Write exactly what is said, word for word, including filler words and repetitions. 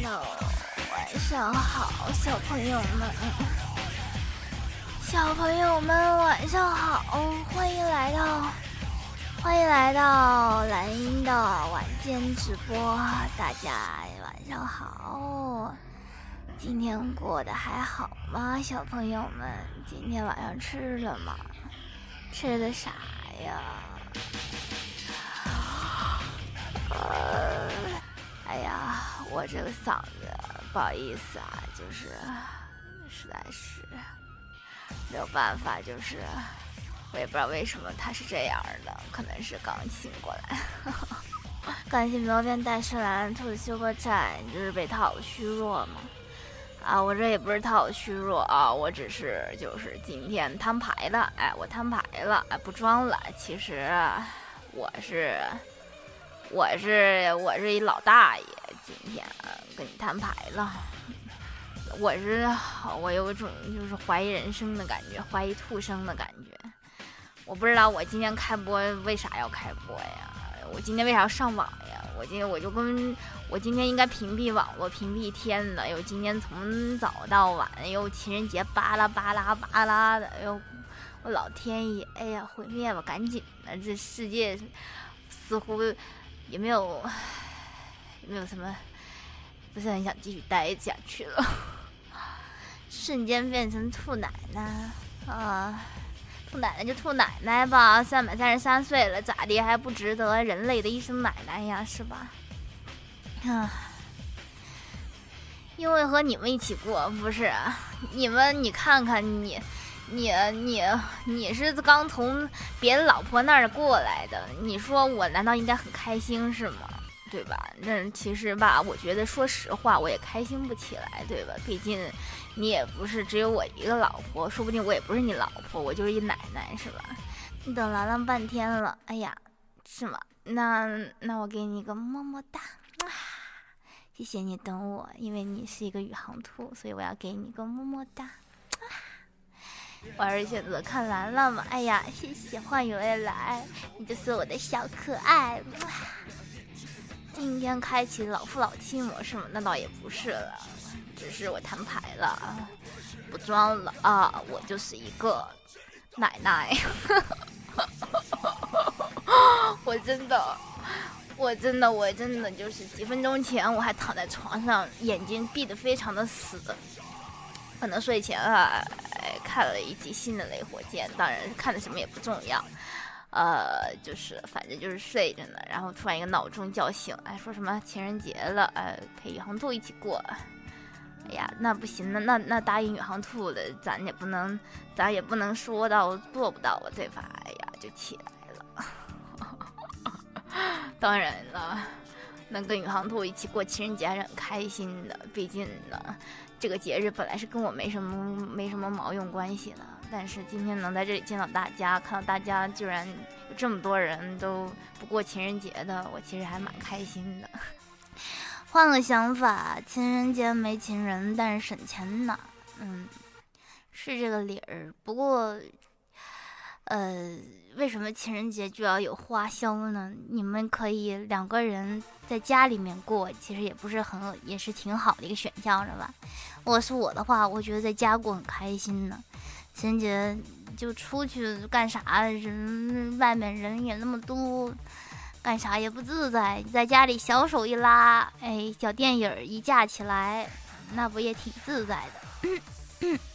Hello， 晚上好，小朋友们，小朋友们晚上好，欢迎来到，欢迎来到蓝音的晚间直播，大家晚上好。今天过得还好吗，小朋友们？今天晚上吃了吗？吃的啥呀？呃，哎呀，我这个嗓子不好意思啊，就是实在是没有办法，就是我也不知道为什么他是这样的，可能是刚醒过来。感谢苗边带是蓝兔的修过站，就是被套虚弱嘛。啊，我这也不是套虚弱啊，我只是就是今天摊牌了，哎，我摊牌了，哎，不装了。其实我是我是我是一老大爷，今天跟你摊牌了。我是我有一种就是怀疑人生的感觉，怀疑兔生的感觉。我不知道我今天开播为啥要开播呀？我今天为啥要上网呀？我今天我就跟我今天应该屏蔽网络，屏蔽一天的。又今天从早到晚，又情人节巴拉巴拉巴拉的，又我老天爷，哎呀，毁灭吧，赶紧的！这世界似乎也没有也没有什么，不是很想继续待下去了。瞬间变成兔奶奶啊！兔奶奶就兔奶奶吧，三百三十三岁了，咋的还不值得人类的一声奶奶呀，是吧？啊，因为和你们一起过，不是你们，你看看你，你你你是刚从别的老婆那儿过来的，你说我难道应该很开心是吗？对吧？那其实吧，我觉得说实话，我也开心不起来，对吧？毕竟你也不是只有我一个老婆，说不定我也不是你老婆，我就是一奶奶，是吧？你等兰兰半天了，哎呀，是吗？那那我给你一个么么哒，啊，谢谢你等我，因为你是一个宇航兔，所以我要给你一个么么哒。啊，我还是选择看兰兰嘛，哎呀，谢谢，欢迎未来，你就是我的小可爱。啊，今天开启老夫老妻模式嘛？那倒也不是了，只是我摊牌了，不装了啊！我就是一个奶奶，我真的，我真的，我真的就是几分钟前我还躺在床上，眼睛闭得非常的死，可能睡前啊，哎，看了一集新的雷火箭，当然看的什么也不重要。呃，就是反正就是睡着呢，然后突然一个闹钟叫醒，哎，说什么情人节了，呃，陪宇航兔一起过。哎呀，那不行，那那那答应宇航兔的，咱也不能，咱也不能说到做不到啊，对吧？哎呀，就起来了。当然了，能跟宇航兔一起过情人节还是很开心的，毕竟呢，这个节日本来是跟我没什么没什么毛用关系的。但是今天能在这里见到大家，看到大家居然有这么多人都不过情人节的，我其实还蛮开心的。换个想法，情人节没情人，但是省钱呢。嗯，是这个理儿。不过，呃，为什么情人节就要有花销呢？你们可以两个人在家里面过，其实也不是很，也是挺好的一个选项，是吧？我是我的话，我觉得在家过很开心呢。情人节就出去干啥？人外面人也那么多，干啥也不自在。在家里小手一拉，哎，小电影一架起来，那不也挺自在的？